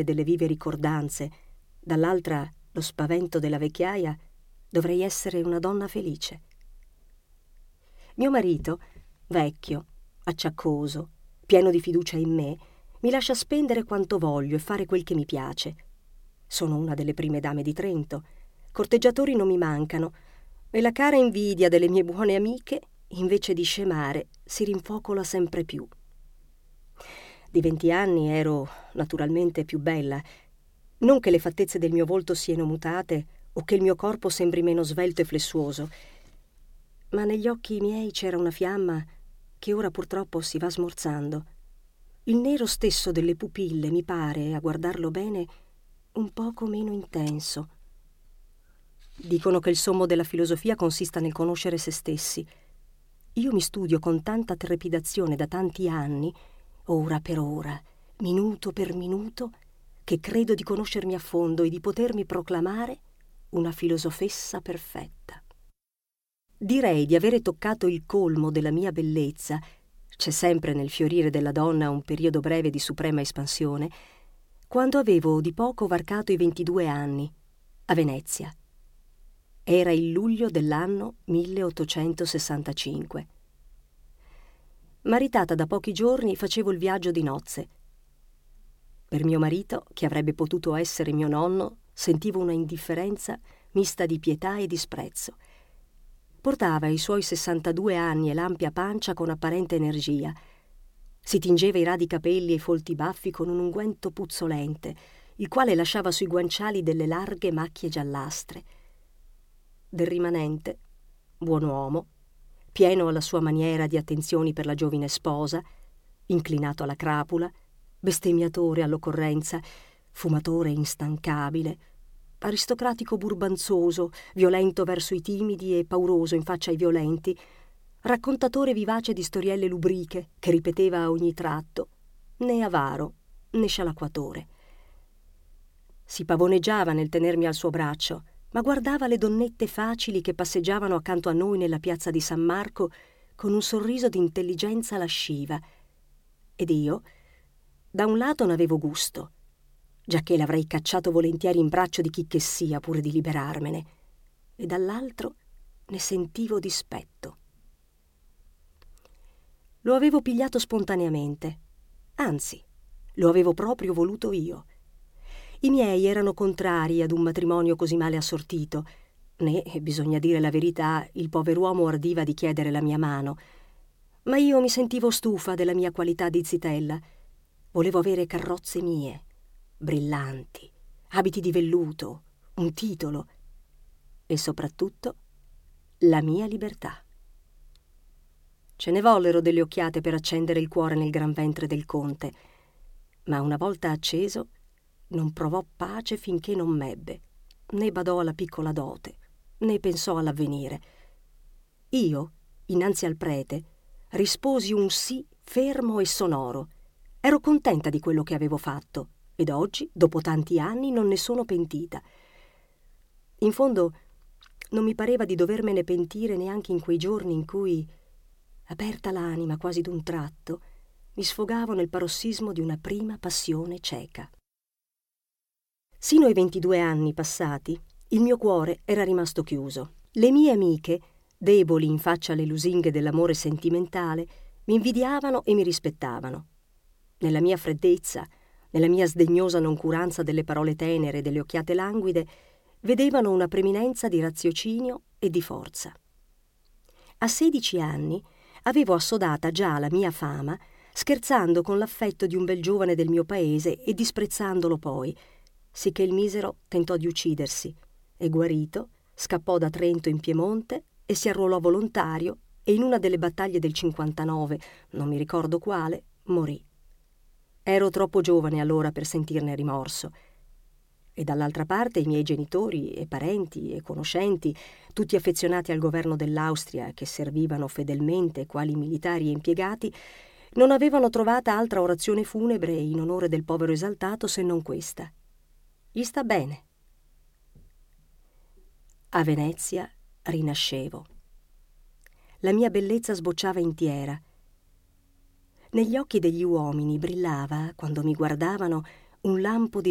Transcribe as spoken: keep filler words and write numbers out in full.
delle vive ricordanze, dall'altra lo spavento della vecchiaia, dovrei essere una donna felice. Mio marito, vecchio, acciaccoso, pieno di fiducia in me, mi lascia spendere quanto voglio e fare quel che mi piace. Sono una delle prime dame di Trento, corteggiatori non mi mancano, e la cara invidia delle mie buone amiche, invece di scemare, si rinfocola sempre più. Di venti anni ero naturalmente più bella. Non che le fattezze del mio volto siano mutate o che il mio corpo sembri meno svelto e flessuoso, ma negli occhi miei c'era una fiamma che ora purtroppo si va smorzando. Il nero stesso delle pupille mi pare, a guardarlo bene, un poco meno intenso. Dicono che il sommo della filosofia consista nel conoscere se stessi. Io mi studio con tanta trepidazione da tanti anni, ora per ora, minuto per minuto, che credo di conoscermi a fondo e di potermi proclamare una filosofessa perfetta. Direi di avere toccato il colmo della mia bellezza. C'è sempre nel fiorire della donna un periodo breve di suprema espansione, quando avevo di poco varcato i ventidue anni, a Venezia. Era il luglio dell'anno milleottocentosessantacinque. Maritata da pochi giorni, facevo il viaggio di nozze. Per mio marito, che avrebbe potuto essere mio nonno, sentivo una indifferenza mista di pietà e disprezzo. Portava i suoi sessantadue anni e l'ampia pancia con apparente energia. Si tingeva i radi capelli e i folti baffi con un unguento puzzolente, il quale lasciava sui guanciali delle larghe macchie giallastre. Del rimanente, buon uomo, pieno alla sua maniera di attenzioni per la giovine sposa, inclinato alla crapula, bestemmiatore all'occorrenza, fumatore instancabile, aristocratico burbanzoso, violento verso i timidi e pauroso in faccia ai violenti, raccontatore vivace di storielle lubriche che ripeteva a ogni tratto, né avaro né scialacquatore. Si pavoneggiava nel tenermi al suo braccio, ma guardava le donnette facili che passeggiavano accanto a noi nella piazza di San Marco con un sorriso di intelligenza lasciva. Ed io, da un lato n'avevo gusto, giacché l'avrei cacciato volentieri in braccio di chi che sia pure di liberarmene, e dall'altro ne sentivo dispetto. Lo avevo pigliato spontaneamente, anzi, lo avevo proprio voluto io. I miei erano contrari ad un matrimonio così male assortito, né, bisogna dire la verità, il pover'uomo ardiva di chiedere la mia mano. Ma io mi sentivo stufa della mia qualità di zitella. Volevo avere carrozze mie, brillanti, abiti di velluto, un titolo e soprattutto la mia libertà. Ce ne vollero delle occhiate per accendere il cuore nel gran ventre del conte, ma una volta acceso non provò pace finché non m'ebbe, né badò alla piccola dote, né pensò all'avvenire. Io, innanzi al prete, risposi un sì fermo e sonoro. Ero contenta di quello che avevo fatto ed oggi, dopo tanti anni, non ne sono pentita. In fondo, non mi pareva di dovermene pentire neanche in quei giorni in cui, aperta l'anima quasi d'un tratto, mi sfogavo nel parossismo di una prima passione cieca. Sino ai ventidue anni passati, il mio cuore era rimasto chiuso. Le mie amiche, deboli in faccia alle lusinghe dell'amore sentimentale, mi invidiavano e mi rispettavano. Nella mia freddezza, nella mia sdegnosa noncuranza delle parole tenere e delle occhiate languide, vedevano una preminenza di raziocinio e di forza. A sedici anni avevo assodata già la mia fama, scherzando con l'affetto di un bel giovane del mio paese e disprezzandolo poi, sicché il misero tentò di uccidersi e, guarito, scappò da Trento in Piemonte e si arruolò volontario e in una delle battaglie del cinquantanove, non mi ricordo quale, morì. Ero troppo giovane allora per sentirne rimorso. E dall'altra parte i miei genitori e parenti e conoscenti, tutti affezionati al governo dell'Austria, che servivano fedelmente quali militari e impiegati, non avevano trovata altra orazione funebre in onore del povero esaltato se non questa: gli sta bene. A Venezia rinascevo. La mia bellezza sbocciava intiera. Negli occhi degli uomini brillava, quando mi guardavano, un lampo di